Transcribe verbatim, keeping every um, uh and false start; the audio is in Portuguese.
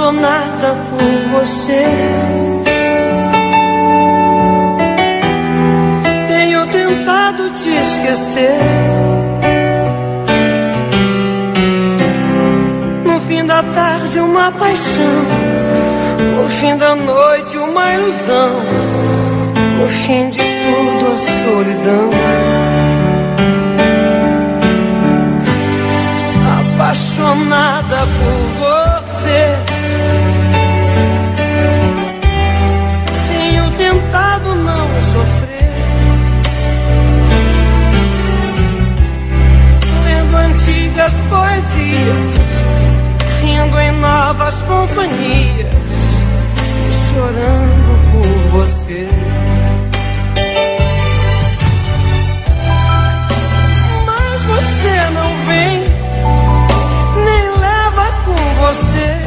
apaixonada por você. Tenho tentado te esquecer. No fim da tarde uma paixão, no fim da noite uma ilusão, no fim de tudo a solidão. Apaixonada por você, tenho tentado não sofrer, lendo antigas poesias, rindo em novas companhias, chorando por você. Mas você não vem, nem leva com você